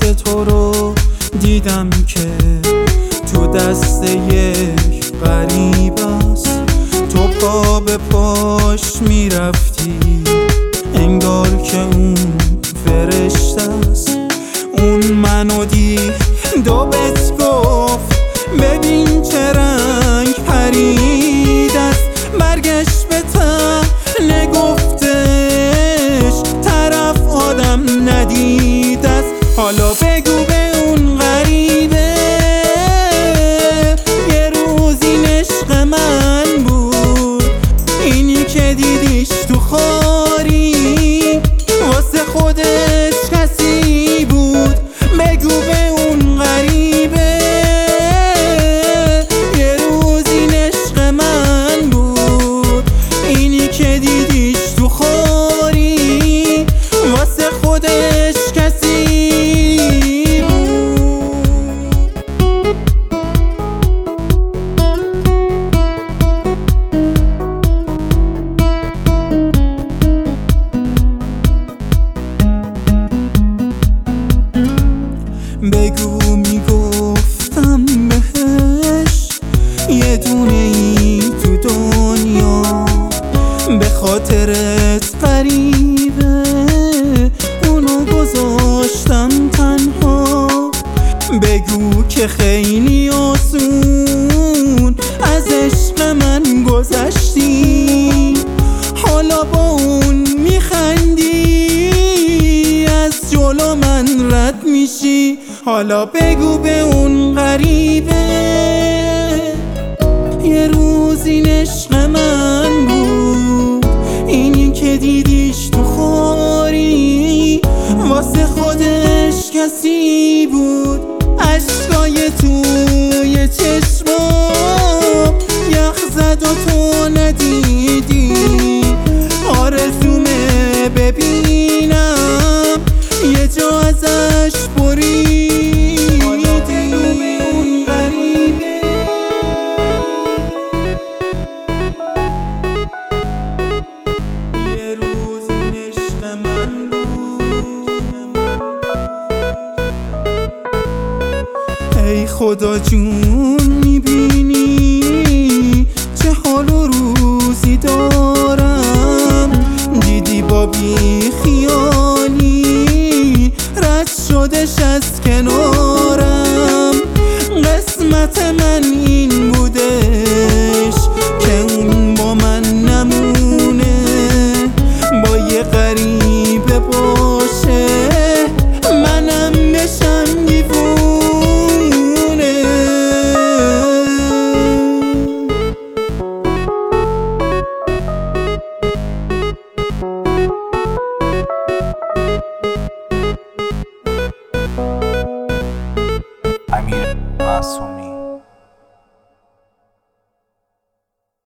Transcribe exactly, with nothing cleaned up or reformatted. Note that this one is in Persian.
تو رو دیدم که تو دست یک غریب است. تو پا به پاش میرفتی انگار که اون فرشته است. اون منو دید و بهت گفت ببین چه رنگ پرید است. برگشت به ته نگفتش طرف آدم ندید است. حالا بگو به اون غریبه یه روز این عشق من بود، اینی که دیدیش تو خاری واسه خودش کسی بود. بگو به اون غریبه یه روز این عشق من بود، اینی که دیدیش تو خاری واسه خودش کسی بگو میگفتم بهش یه دونه ای تو دنیا به خاطرت غریبه، اونو گذاشتم تنها. بگو که خیلی آسون از عشق من گذشتی، حالا با اون میخندی از جلو من رد میشی. حالا بگو به اون غریبه یه روز این عشق من بود، اینی که دیدیش تو خاری واسه خودش کسی بود. عشقای توی چشمام یخ زد و تو ندیدی، آرزومه ببینم یه جا ازش بری. ای خدا جون میبینی چه حال و روزی دارم، دیدی با بی خیالی